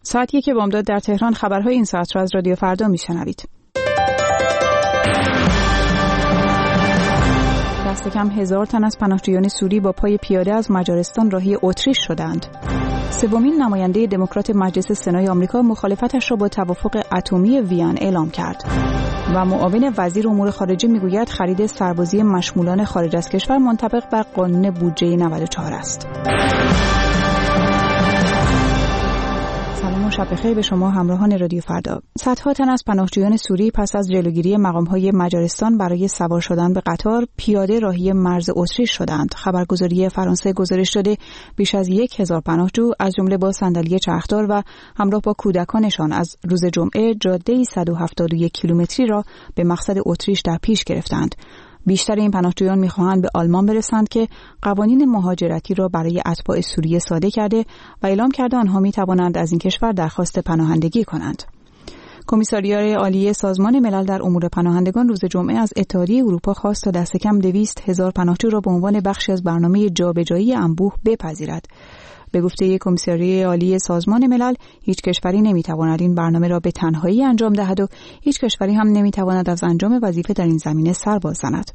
ساعت 1 بامداد در تهران. خبرهای این ساعت را از رادیو فردا میشنوید. دست کم 1000 تن از پناهجویان سوری با پای پیاده از مجارستان راهی اتریش شدند. سومین نماینده دموکرات مجلس سنای آمریکا مخالفتش را با توافق اتمی وین اعلام کرد. و معاون وزیر امور خارجه میگوید خرید سربازی مشمولان خارج از کشور منطبق بر قانون بودجه 94 است. سلام و شب بخیر به شما همراهان رادیو فردا. صدها تن از پناهجویان سوری پس از جلوگیری مقام‌های مجارستان برای سوار شدن به قطار پیاده راهی مرز اتریش شدند. خبرگزاری فرانسه گزارش داده بیش از 1000 پناهجو از جمله با صندلی چرخدار و همراه با کودکانشان از روز جمعه جاده 171 کیلومتری را به مقصد اتریش در پیش گرفتند. بیشتر این پناهجویان می‌خواهند به آلمان برسند که قوانین مهاجرتی را برای اتباع سوریه ساده کرده و اعلام کرده آنها می‌توانند از این کشور درخواست پناهندگی کنند. کمیساریات عالی سازمان ملل در امور پناهندگان روز جمعه از اتحادیه اروپا خواست تا دست کم 200,000 پناهجو را به عنوان بخشی از برنامه جابجایی انبوه بپذیرد. به گفته کمیساریات عالی سازمان ملل، هیچ کشوری نمیتواند این برنامه را به تنهایی انجام دهد و هیچ کشوری هم نمیتواند از انجام وظیفه در این زمینه سر باززند.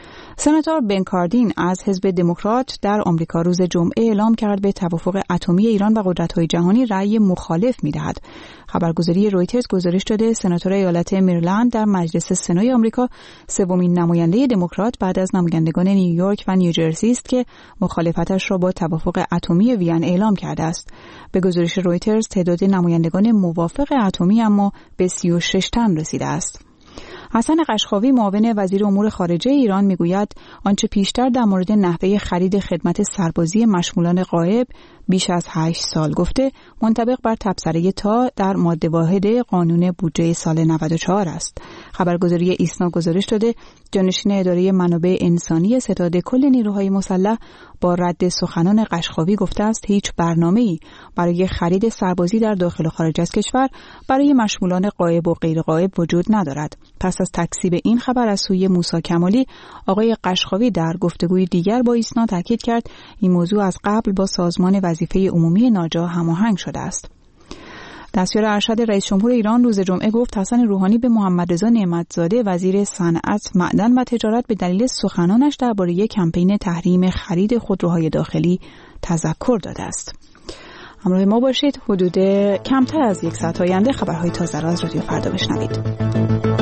سناتور بن کاردین از حزب دموکرات در آمریکا روز جمعه اعلام کرد به توافق اتمی ایران و قدرت‌های جهانی رأی مخالف می‌دهد. خبرگزاری رویترز گزارش داده سناتور ایالت مریلند در مجلس سنای آمریکا سومین نماینده دموکرات بعد از نمایندگان نیویورک و نیوجرسی است که مخالفتش را با توافق اتمی وین اعلام کرده است. به گزارش رویترز تعداد نمایندگان موافق اتمی اما به 36 تن رسیده است. حسن قشقاوی معاون وزیر امور خارجه ایران میگوید آنچه پیشتر در مورد نحوه خرید خدمت سربازی مشمولان غایب بیش از 8 سال گفته منطبق بر تبصره تا در ماده واحد قانون بودجه سال 94 است. خبرگزاری ایسنا گزارش داده جانشین اداره منابع انسانی ستاد کل نیروهای مسلح با رد سخنان قشقاوی گفته است هیچ برنامه‌ای برای خرید سربازی در داخل و خارج از کشور برای مشمولان غایب و غیر غایب وجود ندارد. پس از تکذیب این خبر از سوی موسی کمالی، آقای قشقاوی در گفتگوی دیگر با ایسنا تاکید کرد این موضوع از قبل با سازمان وظیفه عمومی ناجا هماهنگ شده است. دستیار ارشد رئیس جمهور ایران روز جمعه گفت حسن روحانی به محمد رضا نعمتزاده وزیر صنعت، معدن و تجارت به دلیل سخنانش درباره کمپین تحریم خرید خودروهای داخلی تذکر داده است. همراه ما باشید. حدود کمتر از یک ساعت آینده خبرهای تازه را از رادیو فردا بشنوید.